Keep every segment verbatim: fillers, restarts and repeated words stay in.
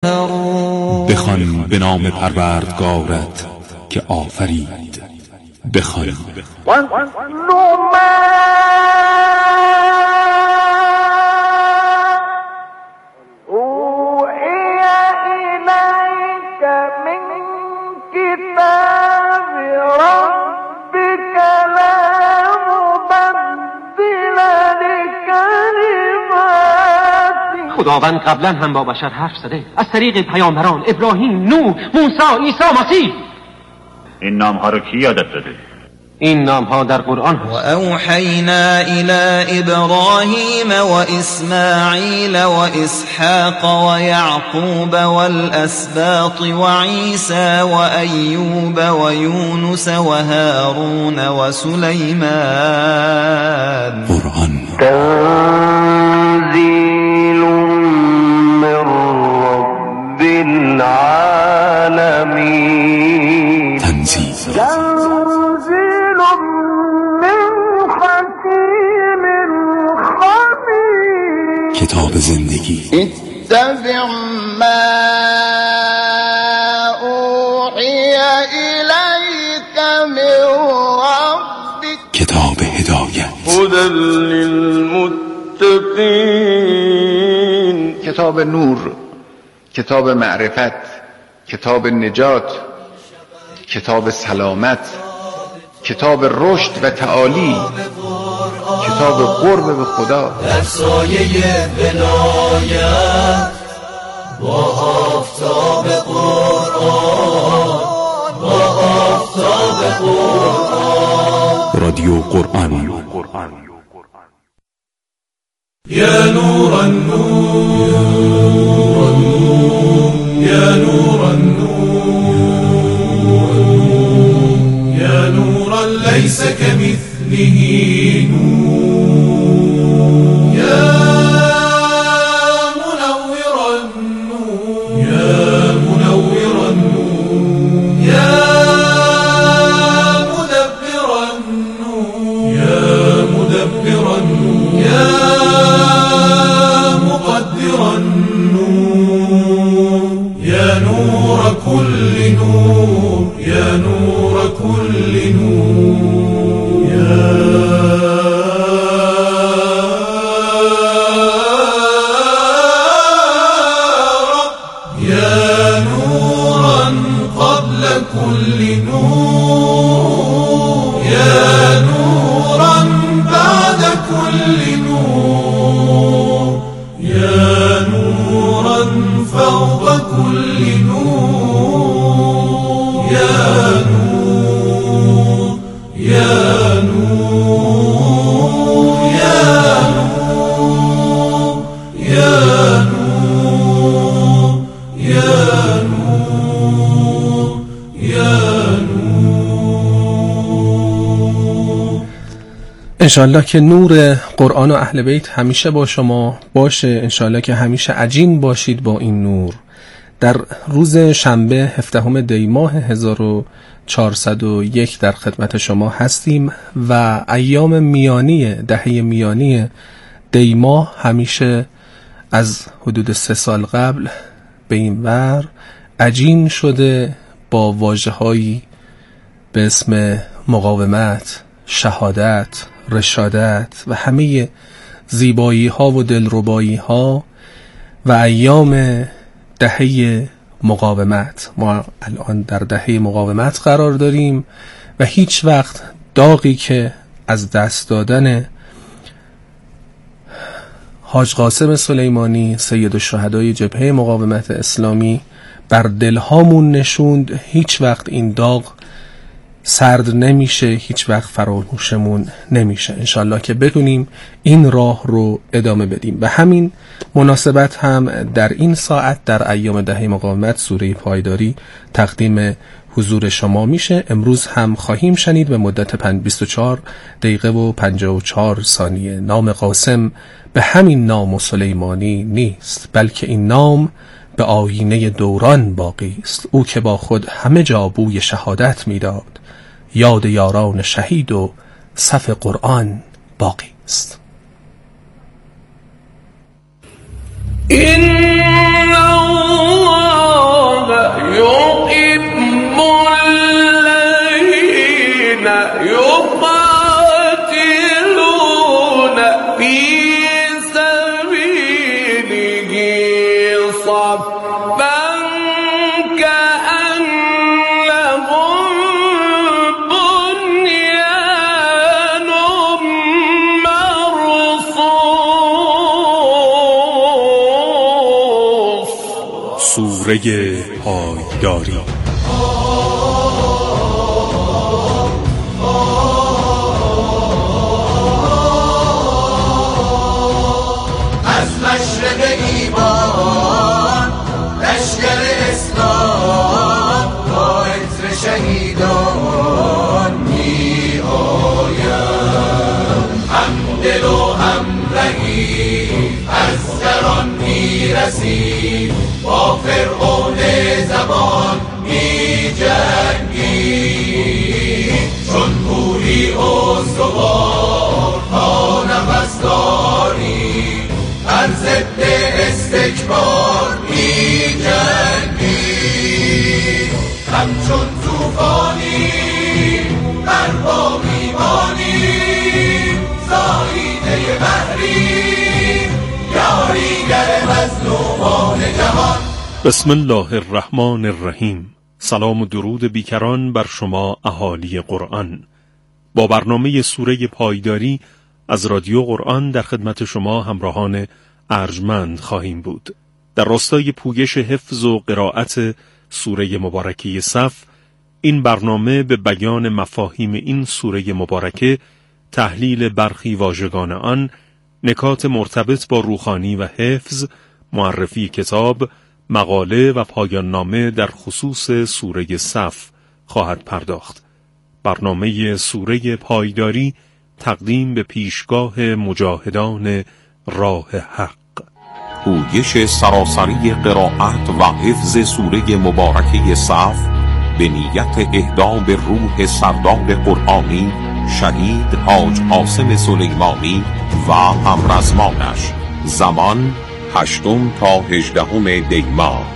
بخوان به نام پروردگارت که آفرید. بخوان خداوند قبلا هم با بشر حرف زده از طریق پیامبران ابراهیم، نوح، موسی، عیسی مسیح. این نام ها رو کی یادت داده؟ این نام ها در قرآن هست. و اوحینا الی ابراهیم و اسماعیل و اسحاق و یعقوب والاسباط و عیسی و ایوب و یونس و هارون و سلیمان. قرآن تنزیل من رب العالمین. تنزیل تنزیل من حکیم خبیر. کتاب زندگی. اتبع ما اوحی الیک من ربک. کتاب هدایت. هدی للمتقین. کتاب نور، کتاب معرفت، کتاب نجات، کتاب سلامت، کتاب رشد و تعالی، کتاب قرب به خدا. در سایه ولایت با آفتاب قرآن، با آفتاب قرآن. رادیو قرآن. یا نور النور، یا نور النور، یا نورا لیس کمثله نور. یا منور النور، یا منور النور، یا مدبر النور، یا مدبر النور، یا مقدر النور. یا نور كل نور، یا نور كل نور. یا رب، یا نورا قبل كل نور، یا نورا بعد كل نور، یا نورا فوق كل نور. یا نور، یا نور، یا نور، یا نور، یا نور، یا نور. انشالله که نور قرآن و اهل بیت همیشه با شما باشه. انشالله که همیشه عجین باشید با این نور. در روز شنبه هفدهم دی ماه هزار و چهارصد و یک در خدمت شما هستیم و ایام میانی دهه میانی دی ماه همیشه از حدود سه سال قبل به این ور عجین شده با واژه‌هایی به اسم مقاومت، شهادت، رشادت و همه زیبایی ها و دلربایی ها و ایام دهه مقاومت. ما الان در دهه مقاومت قرار داریم و هیچ وقت داغی که از دست دادن حاج قاسم سلیمانی سید الشهدای جبهه مقاومت اسلامی بر دلهامون نشوند، هیچ وقت این داغ سرد نمیشه، هیچ وقت فراموشمون نمیشه. انشالله که بدونیم این راه رو ادامه بدیم. به همین مناسبت هم در این ساعت در ایام دهه مقاومت سوره پایداری تقدیم حضور شما میشه. امروز هم خواهیم شنید به مدت بیست و چهار دقیقه و پنجاه و چهار ثانیه. نام قاسم به همین نام سلیمانی نیست، بلکه این نام به آیینه دوران باقی است. او که با خود همه جا بوی شهادت میداد، یاد یاران شهید و صف قرآن باقی است. این الله سوره پایداری. از مشرق ایمان لشکر اسلام با عطر شهیدان می آید، هم دل و هم رهی از سران می رسید، با فرعون زبان می جنگی، چون پوری استوار تا نفس داری، بر ضد استکبار می جنگی، همچون توفانی بر پا می مانی، ساییده بحری یاریگر مظلومان جهان. بسم الله الرحمن الرحیم. سلام و درود بیکران بر شما اهالی قرآن. با برنامه سوره پایداری از رادیو قرآن در خدمت شما همراهان ارجمند خواهیم بود. در راستای پویش حفظ و قرائت سوره مبارکه صف، این برنامه به بیان مفاهیم این سوره مبارکه، تحلیل برخی واژگان آن، نکات مرتبط با روحانی و حفظ، معرفی کتاب، مقاله و پایان نامه در خصوص سوره صف خواهد پرداخت. برنامه سوره پایداری تقدیم به پیشگاه مجاهدان راه حق. پویش سراسری قرائت و حفظ سوره مبارکه صف به نیت اهدا به روح سردار قرآنی شهید حاج قاسم سلیمانی و همرزمانش. زمان هشتم تا هجدهم دی ماه.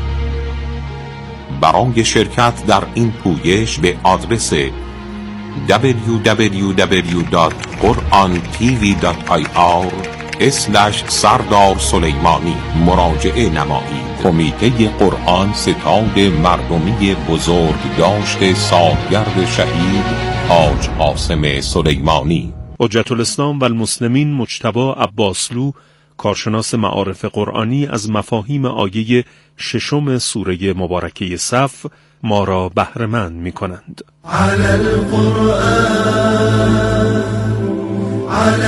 برای شرکت در این پویش به آدرس دبلیو دبلیو دبلیو دات قرآن تی وی دات آی آر اسلش سردار سلیمانی مراجعه نمایید. کمیته قرآن ستاد مردمی بزرگ داشت سالگرد شهید حاج قاسم سلیمانی. حجت الاسلام و المسلمین مجتبی عباسلو، کارشناس معارف قرآنی، از مفاهیم آیه ششم سوره مبارکه صف ما را بهره‌مند می‌کنند. علی القرآن علی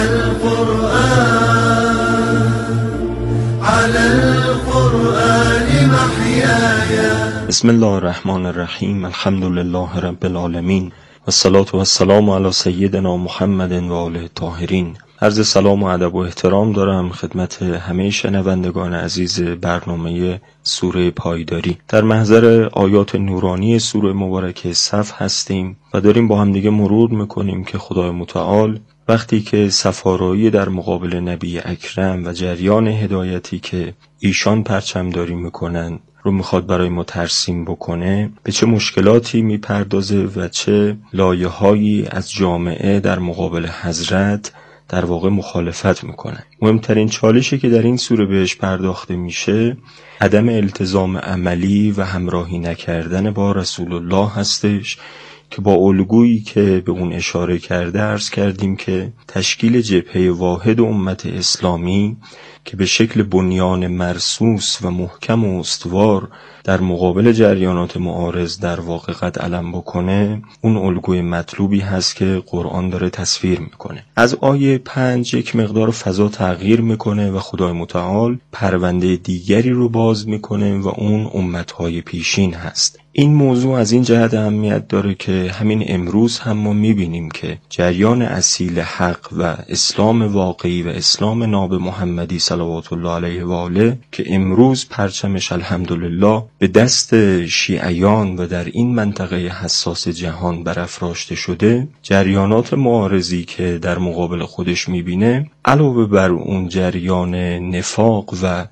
القرآن علی القرآن محیای. بسم الله الرحمن الرحیم. الحمد لله رب العالمین و الصلاة و السلام علی سیدنا محمد و آله الطاهرین. عرض سلام و ادب و احترام دارم خدمت همه شنوندگان عزیز برنامه سوره پایداری. در محضر آیات نورانی سوره مبارکه صف هستیم و داریم با هم دیگه مرور میکنیم که خدای متعال وقتی که صفارایی در مقابل نبی اکرم و جریان هدایتی که ایشان پرچمداری میکنن رو میخواد برای ما ترسیم بکنه، به چه مشکلاتی میپردازه و چه لایه‌هایی از جامعه در مقابل حضرت در واقع مخالفت میکنه. مهمترین چالشی که در این سوره بهش پرداخته میشه عدم التزام عملی و همراهی نکردن با رسول الله هستش که با الگویی که به اون اشاره کرده عرض کردیم که تشکیل جبهه واحد امت اسلامی که به شکل بنیان مرصوص و محکم و استوار در مقابل جریانات معارض در واقع قد علم بکنه، اون الگوی مطلوبی هست که قرآن داره تصویر میکنه. از آیه پنج یک مقدار فضا تغییر میکنه و خدای متعال پرونده دیگری رو باز میکنه و اون امتهای پیشین هست. این موضوع از این جهت اهمیت داره که همین امروز هم ما میبینیم که جریان اصیل حق و اسلام واقعی و اسلام ناب محمدی صلوات الله علیه و آله که امروز پرچمش الحمدلله به دست شیعیان و در این منطقه حساس جهان برافراشته شده، جریانات معارضی که در مقابل خودش میبینه علاوه بر اون جریان نفاق و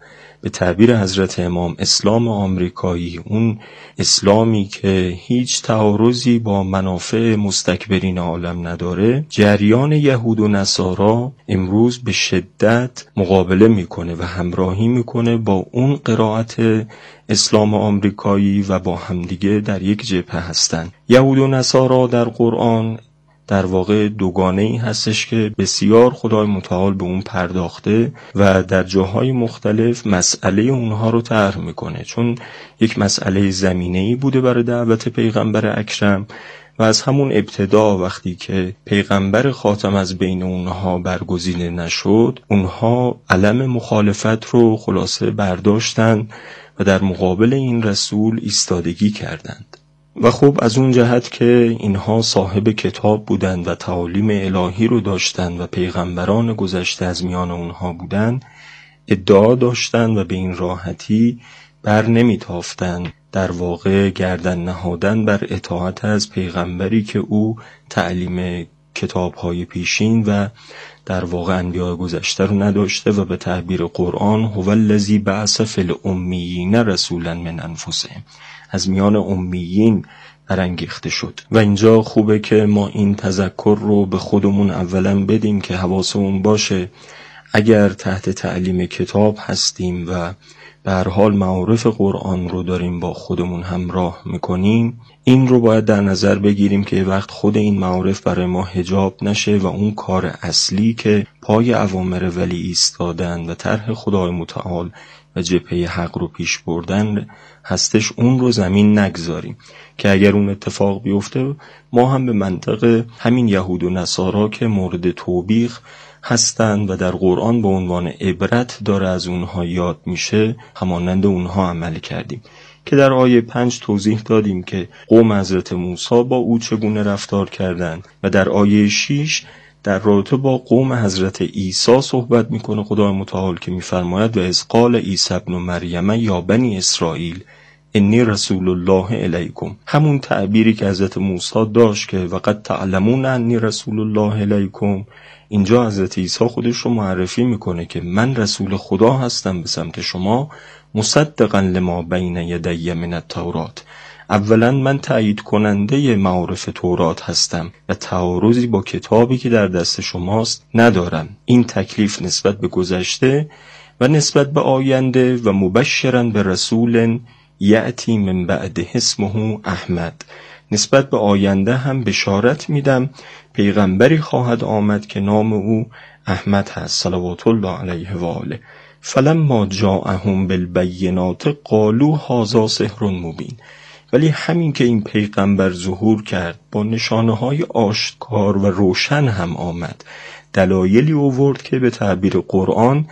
به تعبیر حضرت امام اسلام آمریکایی، اون اسلامی که هیچ تعارضی با منافع مستکبرین عالم نداره، جریان یهود و نصارا امروز به شدت مقابله میکنه و همراهی میکنه با اون قرائت اسلام آمریکایی و با همدیگه در یک جبهه هستن. یهود و نصارا در قرآن در واقع دوگانه‌ای هستش که بسیار خدای متعال به اون پرداخته و در جاهای مختلف مسئله اونها رو طرح میکنه، چون یک مسئله زمینه‌ای بوده برای دعوت پیغمبر اکرم و از همون ابتدا وقتی که پیغمبر خاتم از بین اونها برگزیده نشد، اونها علم مخالفت رو خلاصه برداشتن و در مقابل این رسول ایستادگی کردند. و خب از اون جهت که اینها صاحب کتاب بودند و تعالیم الهی رو داشتند و پیغمبران گذشته از میان اونها بودند، ادعا داشتند و به این راحتی بر نمیتافتند در واقع گردن نهادن بر اطاعت از پیغمبری که او تعلیم کتاب‌های پیشین و در واقع انبیاء گذشته رو نداشته و به تعبیر قرآن هو الذی بعث فی الامیین رسولا من انفسهم، از میان امیین برانگیخته شد. و اینجا خوبه که ما این تذکر رو به خودمون اولا بدیم که حواسمون باشه اگر تحت تعلیم کتاب هستیم و به هر حال معارف قرآن رو داریم با خودمون همراه میکنیم، این رو باید در نظر بگیریم که وقت خود این معارف برای ما حجاب نشه و اون کار اصلی که پای اوامر ولی ایستادن و طرح خدای متعال و جبهه حق رو پیش بردن هستش، اون رو زمین نگذاریم که اگر اون اتفاق بیفته ما هم به منطق همین یهود و نصارا که مورد توبیخ هستند و در قرآن به عنوان عبرت داره از اونها یاد میشه، همانند اونها عمل کردیم که در آیه پنج توضیح دادیم که قوم حضرت موسی با او چگونه رفتار کردند و در آیه شش در رابطه با قوم حضرت عیسی صحبت میکنه خدای متعال که میفرماید و اذ قال عیسی ابن مریم یا بنی اسرائیل انی رسول الله الیکم، همون تعبیری که حضرت موسی داشت که وقد تعلمون انی رسول الله الیکم، اینجا حضرت عیسی خودش رو معرفی میکنه که من رسول خدا هستم به سمت شما، مصدقا لما بین یدی من التورات، اولا من تایید کننده معارف تورات هستم و تعارضی با کتابی که در دست شماست ندارم. این تکلیف نسبت به گذشته و نسبت به آینده و مبشرا به رسول یأتی من بعد اسمه احمد، نسبت به آینده هم بشارت میدم پیغمبری خواهد آمد که نام او احمد هست صلوات الله علیه و آله. فلما جاءهم بالبینات قالوا هذا سحر مبین، ولی همین که این پیغمبر ظهور کرد با نشانه‌های آشکار و روشن هم آمد، دلایلی آورد که به تعبیر قرآن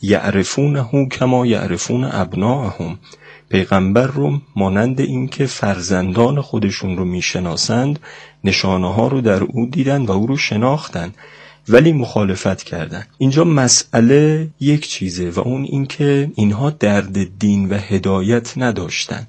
یعرفونه کما یعرفون ابناءهم، پیغمبر رو مانند این که فرزندان خودشون رو میشناسند نشانه ها رو در او دیدن و او رو شناختن ولی مخالفت کردن. اینجا مسئله یک چیزه و اون این که اینها درد دین و هدایت نداشتن،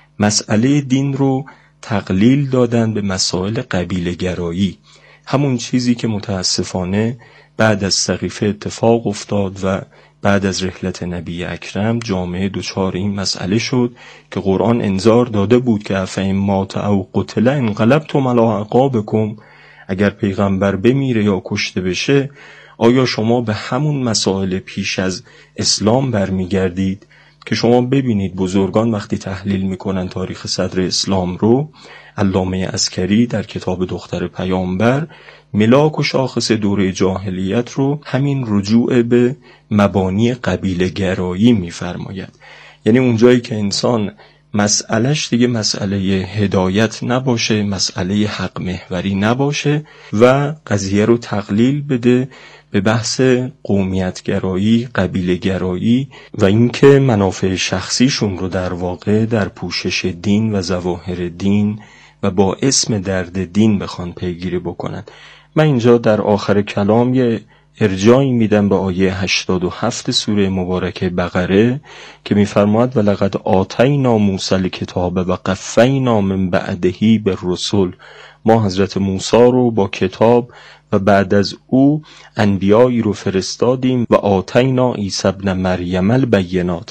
مسئله دین رو تقلیل دادن به مسائل قبیله گرایی، همون چیزی که متاسفانه بعد از سقیفه اتفاق افتاد و بعد از رحلت نبی اکرم جامعه دچار این مسئله شد که قرآن انذار داده بود که افئن مات او قتل انقلبتم علی اعقابکم، اگر پیغمبر بمیره یا کشته بشه آیا شما به همون مسائل پیش از اسلام برمیگردید؟ که شما ببینید بزرگان وقتی تحلیل میکنن تاریخ صدر اسلام رو، علامه عسکری در کتاب دختر پیامبر ملاک و شاخص دوره جاهلیت رو همین رجوع به مبانی قبیله گرایی میفرماید. یعنی اونجایی که انسان مسئلهش دیگه مسئله هدایت نباشه، مسئله حق محوری نباشه و قضیه رو تقلیل بده به بحث قومیت گرایی، قبیله گرایی و اینکه منافع شخصیشون رو در واقع در پوشش دین و ظواهر دین و با اسم درد دین بخوان پیگیری بکنن. من اینجا در آخر کلام یه ارجاعی میدم به آیه هشتاد و هفت سوره مبارکه بقره که میفرماید ولقد آتینا موسی الکتاب و قفینا من بعده بالرسل، ما حضرت موسی رو با کتاب و بعد از او انبیایی رو فرستادیم و آتینا عیسی ابن مریم البینات،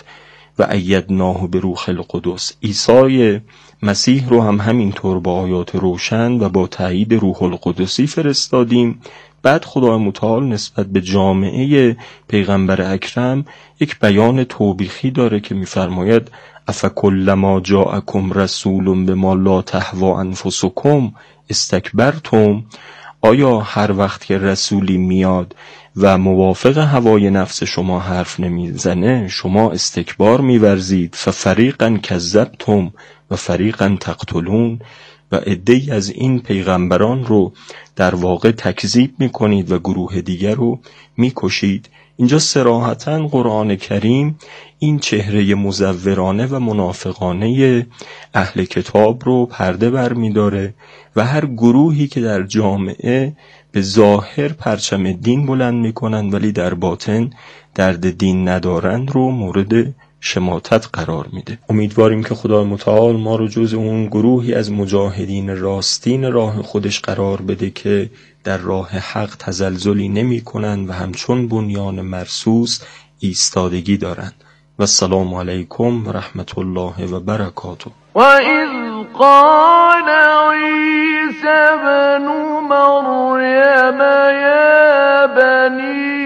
و ایدناه به روح القدس. عیسی مسیح رو هم همینطور با آیات روشن و با تایید روح القدسی فرستادیم. بعد خدای متعال نسبت به جامعه پیغمبر اکرم یک بیان توبیخی داره که می‌فرماید افکلما جاءکم رسول بما لا تهوی انفسکم استکبرتم. آیا هر وقت که رسولی میاد و موافق هوای نفس شما حرف نمیزنه شما استکبار میورزید؟ ففریقا کذبتم و فریقا تقتلون. و عده‌ای از این پیغمبران رو در واقع تکذیب میکنید و گروه دیگر رو میکشید. اینجا صراحتاً قرآن کریم این چهره مزورانه و منافقانه اهل کتاب رو پرده بر می‌داره و هر گروهی که در جامعه به ظاهر پرچم دین بلند میکنن ولی در باطن درد دین ندارن رو مورد شماتت قرار میده. امیدواریم که خدای متعال ما رو جز اون گروهی از مجاهدین راستین راه خودش قرار بده که در راه حق تزلزلی نمی کنن و همچون بنیان مرصوص ایستادگی دارن. و السلام علیکم و رحمت الله و برکاته. و اذ قال عیسی ابن مریم یا بنی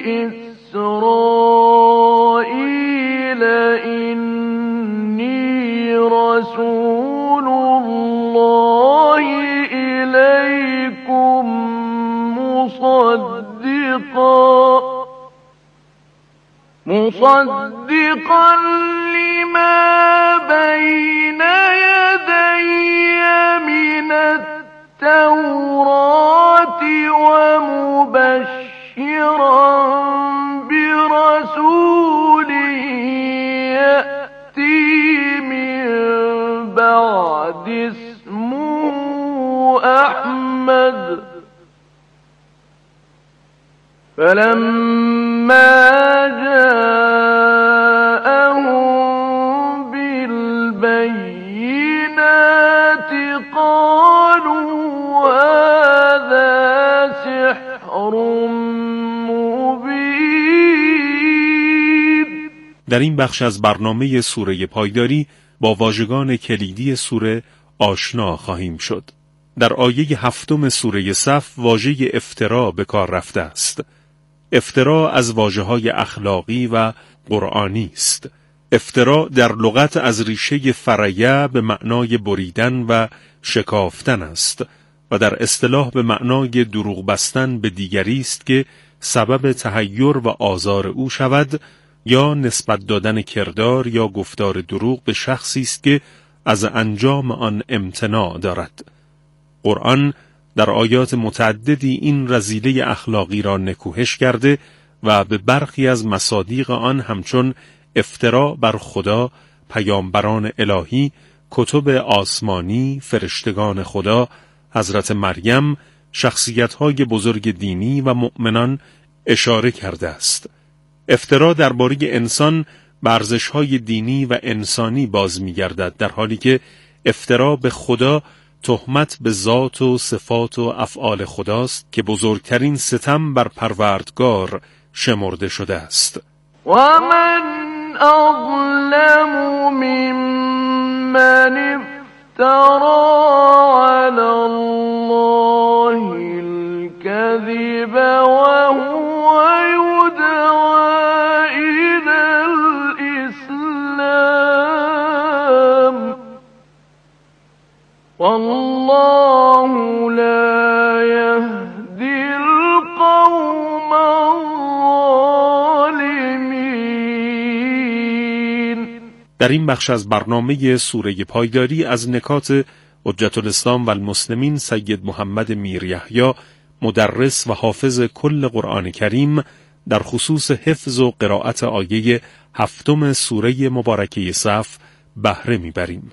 اسرائیل انی رسول الله الیکم مصدقا مصدقا لما بين يدي من التوراة ومبشرا برسول يأتي من بعد اسمه أحمد فلما جاءهم بالبينات قالوا هذا سحر مبين. در این بخش از برنامه سوره پایداری با واژگان کلیدی سوره آشنا خواهیم شد. در آیه هفتم سوره صف واژه افترا به کار رفته است. افترا از واژه‌های اخلاقی و قرآنی است. افترا در لغت از ریشه فریه به معنای بریدن و شکافتن است و در اصطلاح به معنای دروغ بستن به دیگری است که سبب تحیر و آزار او شود یا نسبت دادن کردار یا گفتار دروغ به شخصی است که از انجام آن امتناع دارد. قرآن در آیات متعددی این رذیله اخلاقی را نکوهش کرده و به برخی از مصادیق آن همچون افترا بر خدا، پیامبران الهی، کتب آسمانی، فرشتگان خدا، حضرت مریم، شخصیت‌های بزرگ دینی و مؤمنان اشاره کرده است. افترا درباره انسان به ارزش‌های دینی و انسانی باز می‌گردد، در حالی که افترا به خدا تهمت به ذات و صفات و افعال خداست که بزرگترین ستم بر پروردگار شمرده شده است. و من اظلم ممن افترا علی الله الكذب و هو یدعی الی الاسلام والله لا يهدي القوم الظالمين. در این بخش از برنامه سوره پایداری از نکات حجت الاسلام و المسلمین سید محمد میر یحیی مدرس و حافظ کل قرآن کریم در خصوص حفظ و قرائت آیه هفتم سوره مبارکه صف بهره میبریم.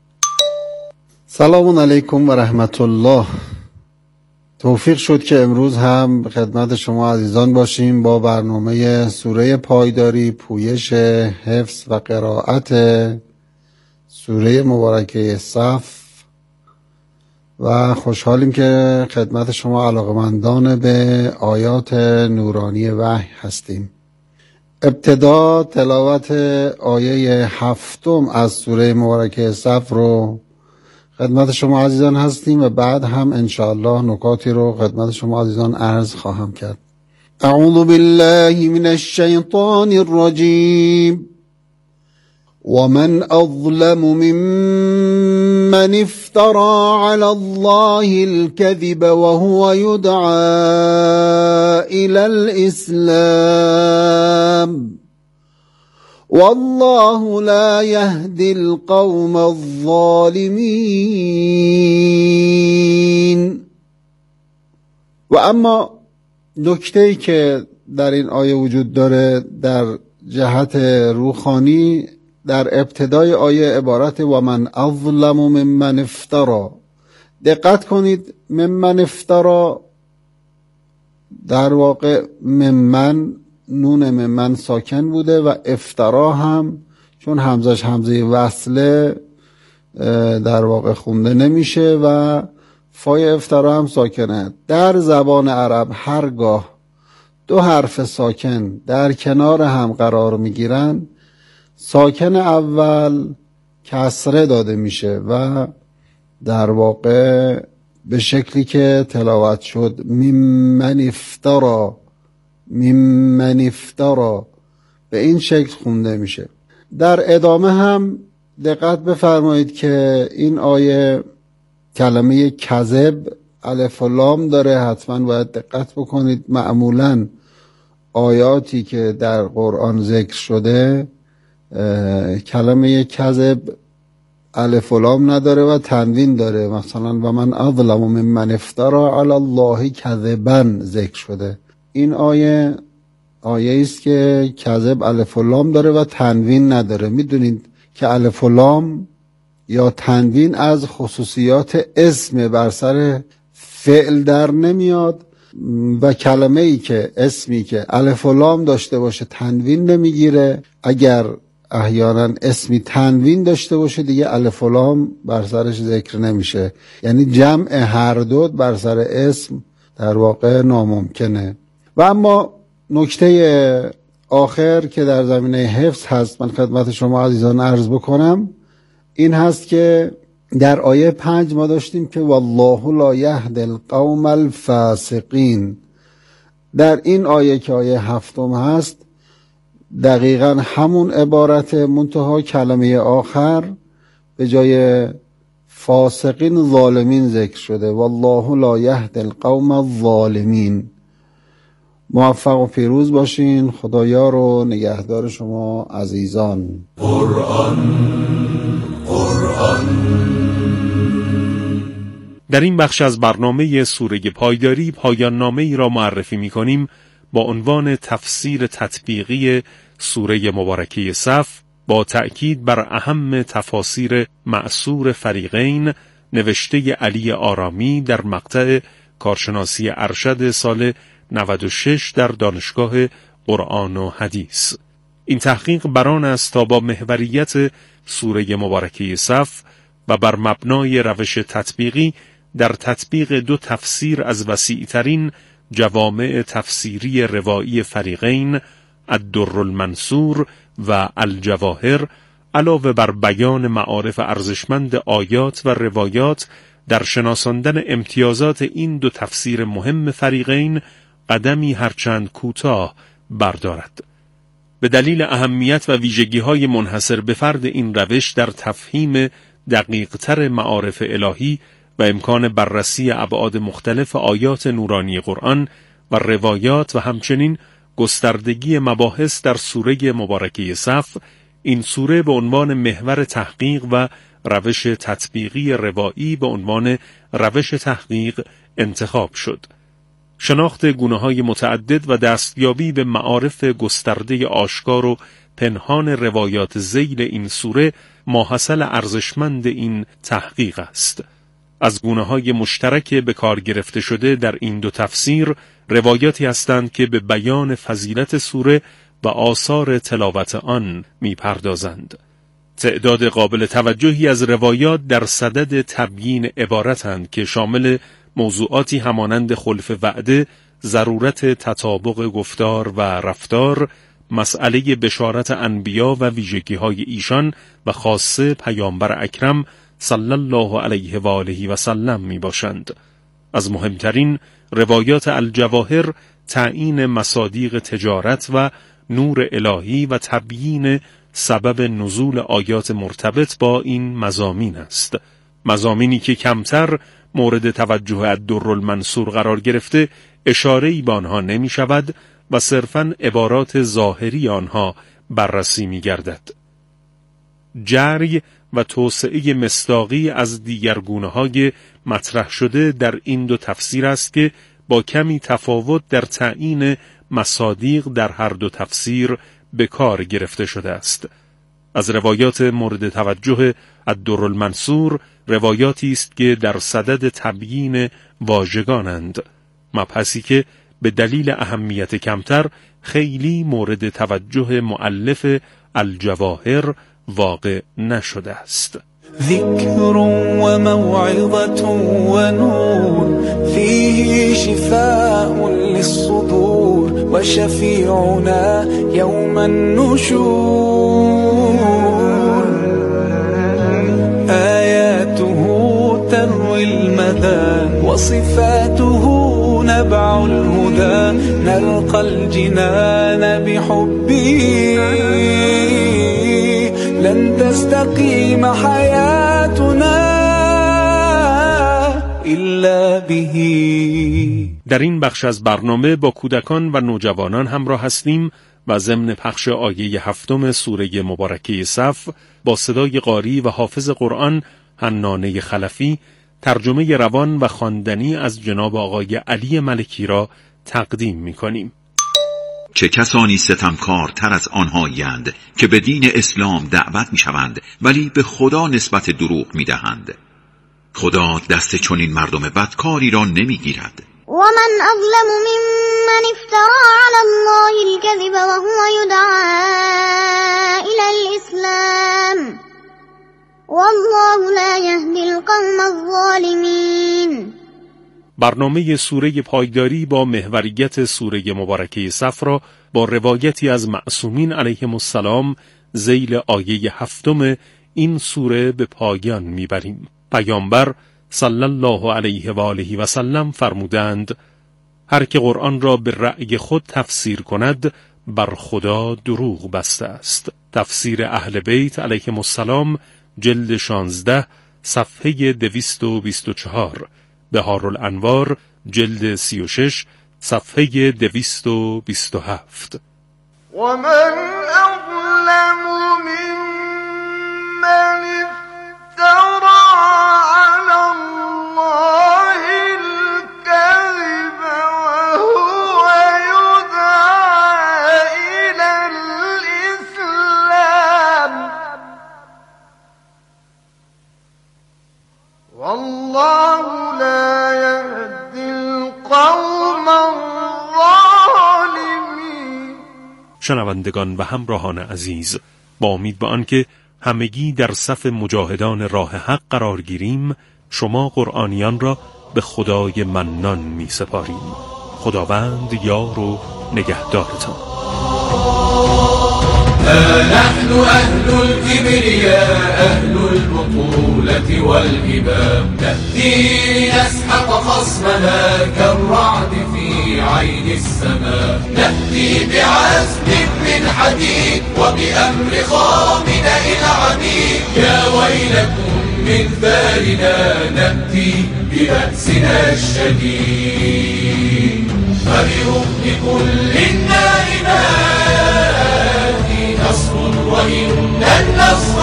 سلام علیکم و رحمت الله. توفیق شد که امروز هم خدمت شما عزیزان باشیم با برنامه سوره پایداری، پویش، حفظ و قرائت سوره مبارکه صف و خوشحالیم که خدمت شما علاقمندان به آیات نورانی وحی هستیم. ابتدا تلاوت آیه هفتم از سوره مبارکه صف رو خدمت شما عزیزان هستیم و بعد هم انشاءالله نکاتی رو خدمت شما عزیزان عرض خواهم کرد. اعوذ بالله من الشیطان الرجیم ومن اظلم ممن افترى على الله الكذب وهو يدعى إلى الإسلام والله لا يهدي القوم الظالمين. و اما نکته‌ای که در این آیه وجود داره در جهت روحانی، در ابتدای آیه عبارت و من اظلم ممن افترا. دقت کنید، ممن افترا در واقع ممن نون ممن ساکن بوده و افترا هم چون همزش همزه وصله در واقع خونده نمیشه و فای افترا هم ساکنه. در زبان عرب هرگاه دو حرف ساکن در کنار هم قرار میگیرن، ساکن اول کسره داده میشه و در واقع به شکلی که تلاوت شد ممن افترا ممن افترا به این شکل خونده میشه. در ادامه هم دقت بفرمایید که این آیه کلمه کذب الف و لام داره، حتما باید دقت بکنید. معمولا آیاتی که در قرآن ذکر شده کلمه کذب الف و لام نداره و تنوین داره. مثلا و من اظلم ممن افترا علی الله کذبا ذکر شده. این آیه آیه است که کذب الف و لام داره و تنوین نداره. میدونید که الف و لام یا تنوین از خصوصیات اسم بر سر فعل در نمیاد و کلمه ای که اسمی که الف و لام داشته باشه تنوین نمیگیره. اگر احیانا اسمی تنوین داشته باشه دیگه الف و لام بر سرش ذکر نمیشه، یعنی جمع هر دو بر سر اسم در واقع ناممکنه. و اما نکته آخر که در زمینه حفظ هست من خدمت شما عزیزان عرض بکنم این هست که در آیه پنج ما داشتیم که والله لا یهدی القوم الفاسقین. در این آیه که آیه هفتم هست دقیقا همون عبارت، منتها کلمه آخر به جای فاسقین ظالمین ذکر شده. والله لا یهدی القوم الظالمین. موفق و پیروز باشین. خدایار و نگهدار شما عزیزان. قرآن قرآن در این بخش از برنامه سوره پایداری پایان نامه ای را معرفی می کنیم با عنوان تفسیر تطبیقی سوره مبارکه صف با تأکید بر اهم تفاسیر مأثور فریقین نوشته علی آرامی در مقطع کارشناسی ارشد سال نود و شش در دانشگاه قرآن و حدیث. این تحقیق بران است تا با محوریت سوره مبارکه صف و بر مبنای روش تطبیقی در تطبیق دو تفسیر از وسیع‌ترین جوامع تفسیری روایی فریقین الدر المنصور و الجواهر علاوه بر بیان معارف ارزشمند آیات و روایات در شناساندن امتیازات این دو تفسیر مهم فریقین قدمی هرچند کوتاه بردارد. به دلیل اهمیت و ویژگی‌های منحصر به فرد این روش در تفهیم دقیق‌تر معارف الهی و امکان بررسی ابعاد مختلف آیات نورانی قرآن و روایات و همچنین گستردگی مباحث در سوره مبارکه صف، این سوره به عنوان محور تحقیق و روش تطبیقی روایی به عنوان روش تحقیق انتخاب شد. شناخت گونه‌های متعدد و دستیابی به معارف گسترده آشکار و پنهان روایات ذیل این سوره ماحصل ارزشمند این تحقیق است. از گونه‌های مشترک به کار گرفته شده در این دو تفسیر روایاتی هستند که به بیان فضیلت سوره و آثار تلاوت آن می‌پردازند. تعداد قابل توجهی از روایات در صدد تبیین عبارتند که شامل موضوعاتی همانند خلف وعده، ضرورت تطابق گفتار و رفتار، مسئله بشارت انبیا و ویژگی‌های ایشان و خاصه پیامبر اکرم صلی الله علیه و آله و سلم می باشند. از مهمترین روایات الجواهر تعیین مصادیق تجارت و نور الهی و تبیین سبب نزول آیات مرتبط با این مضامین است. مضامینی که کمتر مورد توجه الدرالمنصور قرار گرفته اشاره‌ای به آنها نمی شود و صرفاً عبارات ظاهری آنها بررسی می گردد. جری و توسعه مصداقی از دیگر گونه‌های مطرح شده در این دو تفسیر است که با کمی تفاوت در تعیین مصادیق در هر دو تفسیر به کار گرفته شده است. از روایات مورد توجه الدرالمنصور روایاتی است که در صدد تبیین واژگانند، مبحثی که به دلیل اهمیت کمتر خیلی مورد توجه مؤلف الجواهر واقع نشده است. ذكر وموعظة ونور فيه شفاء للصدور وشفيعنا يوم النشور آياته تروي المدى وصفاته نبع الهدى نلقى الجنان بحبه لن تستقيم حياتنا إلا به. در این بخش از برنامه با کودکان و نوجوانان همراه هستیم و ضمن پخش آیه هفتم سوره مبارکه صف با صدای قاری و حافظ قرآن حنانه خلفی ترجمه روان و خواندنی از جناب آقای علی ملکی را تقدیم می‌کنیم. چه کسانی ستمکارتر از آنهایند که به دین اسلام دعوت می‌شوند ولی به خدا نسبت دروغ می‌دهند. خدا دست چنین مردم بدکاری را نمی‌گیرد. ومن أظلم ممن افترى على الله الكذب وهو يدعى إلى الإسلام والله لا يهدي القوم الظالمين. برنامه سوره پایداری با محوریت سوره مبارکه صف را با روایتی از معصومین علیهم السلام ذیل آیه هفتم این سوره به پایان میبریم. پیامبر صلی الله علیه و آله و سلم فرمودند هر که قرآن را به رأی خود تفسیر کند بر خدا دروغ بسته است. تفسیر اهل بیت علیهم السلام جلد شانزده صفحه دویست و بیست و چهار، بهارالانوار جلد سی و شش صفحه دویست و بیست و هفت. ومن أظلم ممن افترى على الله الكذب وهو يدعى إلى الإسلام والله لا يهدي القوم الظالمين. شنوندگان و همراهان عزیز، با امید به آنکه همگی در صف مجاهدان راه حق قرار گیریم، شما قرآنیان را به خدای منان می سپاریم. خداوند یار و نگهدارتان. نحن أهل الكبرياء أهل البطولة والهبام نأتي نسحق خصمنا كالرعد في عين السماء نأتي بعزم من حديد وبأمر خامنة العميد يا ويلكم من ثارنا نأتي ببأسنا الشديد فبرغم كل النائمات نصر وإن النصر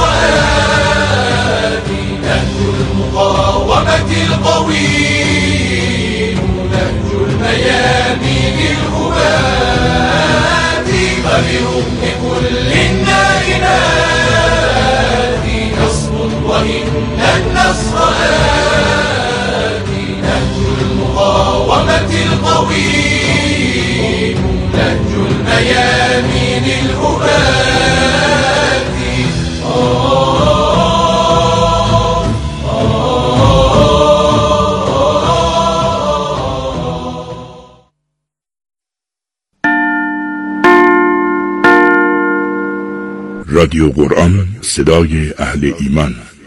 آتي نهج المقاومة القويم نهج الميامين الهبات فبرغم كل النائمات نصر وإن النصر آتي نهج المقاومة القويم نهج الميامين الهبات. رادیو قرآن، صدای اهل ایمان.